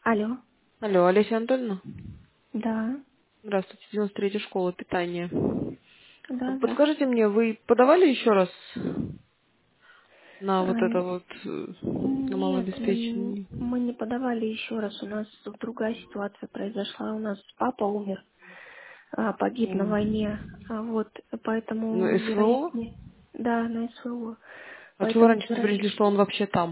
Алло. Алло, Олеся Анатольевна? Да. Здравствуйте, 93-я школа питания. Да, Подскажите здравствуйте. мне, вы подавали еще раз на вот А, это вот, на нет, малообеспеченные? мы не подавали еще раз. У нас тут другая ситуация произошла. У нас папа умер, погиб на М. войне. Вот, Ну, поэтому СВО? вероятнее. Да, на СВО. А чего вы Поэтому раньше не принесли, что он вообще там?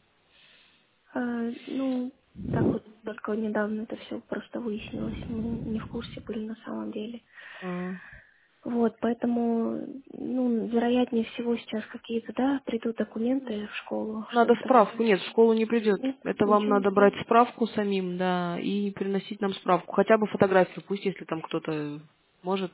ну, так вот только недавно это все просто выяснилось. Мы не в курсе были на самом деле. А. Вот, поэтому, ну, вероятнее всего сейчас какие-то, да, придут документы в школу, Надо чтобы справку. доказать. Нет, в школу не придет. Нет, Это вам ничего не надо брать придет. справку самим, да, и приносить нам справку. Хотя бы фотографию, пусть если там кто-то может.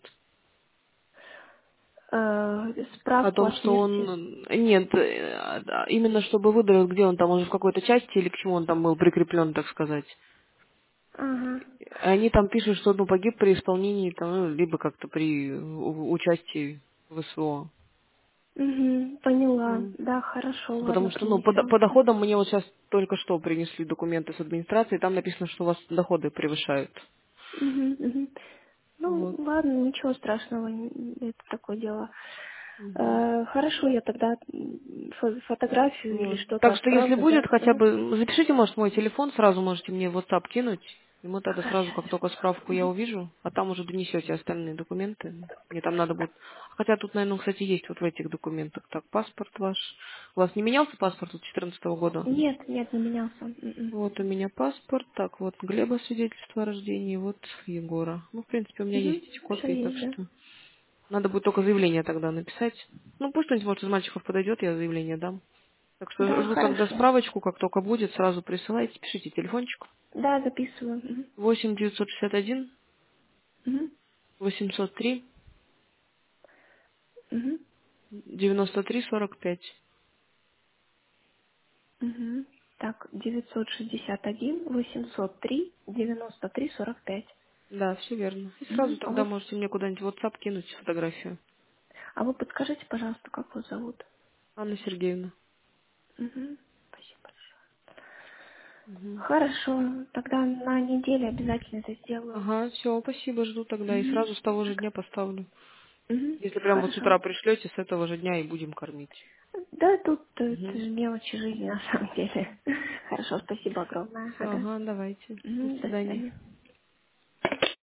О Справку том, о что смерти. он... Нет, да, именно чтобы выдал, где он там, он же в какой-то части или к чему он там был прикреплен, так сказать. Ага. Они там пишут, что ну, погиб при исполнении, там, ну, либо как-то при участии в СВО. Угу, поняла. М. Да, хорошо, ладно, Потому что, ну, по принесем. доходам мне вот сейчас только что принесли документы с администрации, там написано, что у вас доходы превышают. Угу, угу. Ну, Вот. ладно, ничего страшного, это такое дело. Мгм. Хорошо, я тогда фотографию или Вот. что-то Так что если отправлю, будет, да? хотя Мгм. бы запишите, может, мой телефон, сразу можете мне в WhatsApp кинуть. И мы тогда сразу, как только справку я Мгм. увижу, а там уже донесете остальные документы. Мне там надо будет... Хотя тут, наверное, кстати, есть вот в этих документах. Так, паспорт ваш. У вас не менялся паспорт с 2014 года? Нет, нет, не менялся. Вот у меня паспорт. Так, вот Глеба свидетельство о рождении, вот Егора. Ну, в принципе, у меня есть эти Все копии, так есть, да? что... Надо будет только заявление тогда написать. Ну, пусть кто-нибудь, может, из мальчиков подойдет, я заявление дам. Так что Да, жду тогда хорошо. справочку, как только будет, сразу присылайте, пишите телефончик. Да, записываю. Мгм. 8 961 Мгм. 803 Мгм. 93 45. Мгм. Так, 961 803 93 45. Да, все верно. И сразу Мгм. тогда можете мне куда-нибудь в WhatsApp кинуть фотографию. А вы подскажите, пожалуйста, как вас зовут? Анна Сергеевна. Мгм. Спасибо большое. Мгм. Хорошо, тогда на неделе обязательно это сделаю. Ага, все, спасибо, жду тогда. И Мгм. сразу с того же Так. дня поставлю. Мгм. Если прям вот с Хорошо. утра пришлете, с этого же дня и будем кормить. Да, тут это Угу. мелочи жизни на самом деле. Хорошо, спасибо огромное. Все, Ага. ага, давайте. До Мгм. До свидания. свидания.